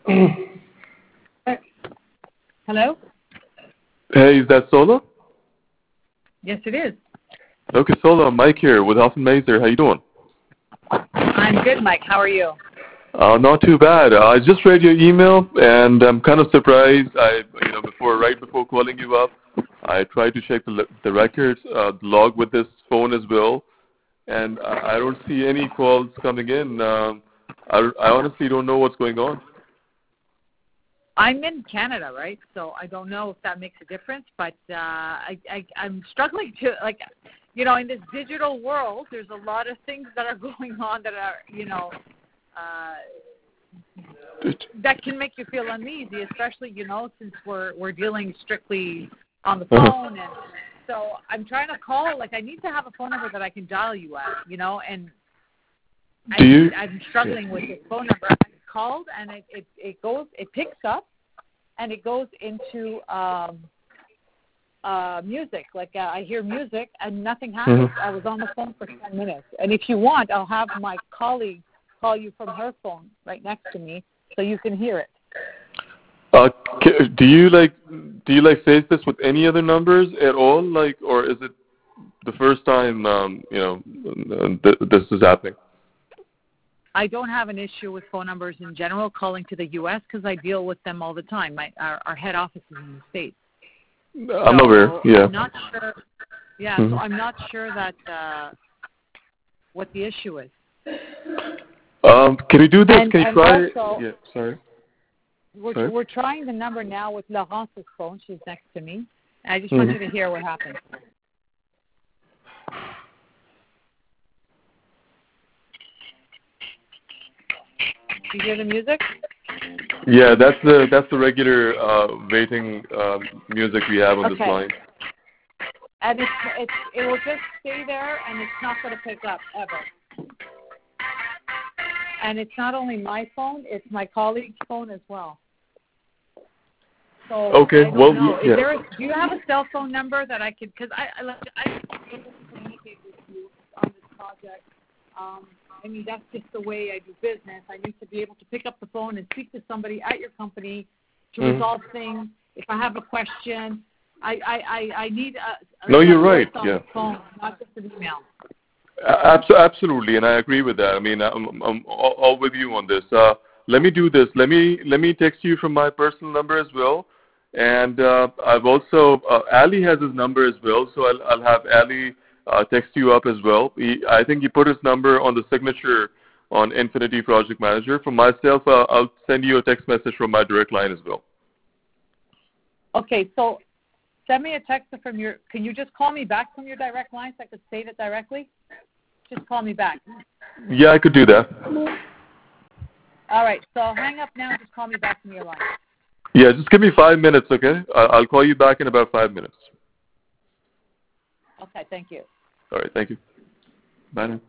Hello? Hey, is that Sola? Yes, it is. Okay, Sola, Mike here with Hoffman Mazer. How you doing? I'm good, Mike. How are you? Not too bad. I just read your email, and I'm kind of surprised. Right before calling you up, I tried to check the records, the log with this phone as well, and I don't see any calls coming in. I honestly don't know what's going on. I'm in Canada, right? So I don't know if that makes a difference, but I'm struggling to, in this digital world, there's a lot of things that are going on that are, that can make you feel uneasy, especially, since we're dealing strictly on the phone. And so I'm trying to call, I need to have a phone number that I can dial you at, and I'm struggling with this phone number. I called, and it picks up, and it goes into music. I hear music, and nothing happens. I was on the phone for 10 minutes. And if you want, I'll have my colleague call you from her phone right next to me so you can hear it. Do you face this with any other numbers at all, or is it the first time this is happening? I don't have an issue with phone numbers in general calling to the U.S. because I deal with them all the time. Our head office is in the States. I'm aware. Yeah. I'm not sure. Yeah. So I'm not sure that what the issue is. Can we do this? Can you try? Also, yeah. Sorry. We're trying the number now with Laurence's phone. She's next to me. I just want you to hear what happened. Do you hear the music? Yeah, that's the regular waiting music we have on this line. And it will just stay there, and it's not going to pick up ever. And it's not only my phone; it's my colleague's phone as well. So okay. I don't know. Yeah. Do you have a cell phone number that I could? Because I able to communicate with you on this project. That's just the way I do business. I need to be able to pick up the phone and speak to somebody at your company to resolve things. If I have a question, I need a no, you're right. On the phone, not just an email. Absolutely, and I agree with that. I'm all with you on this. Let me do this. Let me text you from my personal number as well, and I've also Ali has his number as well, so I'll have Ali text you up as well. I think he put his number on the signature on Infinity Project Manager. For myself, I'll send you a text message from my direct line as well. Okay, so send me a text from can you just call me back from your direct line so I could save it directly? Just call me back. Yeah, I could do that. All right, so I'll hang up now and just call me back from your line. Yeah, just give me 5 minutes, okay? I'll call you back in about 5 minutes. Okay, thank you. All right, thank you. Bye now.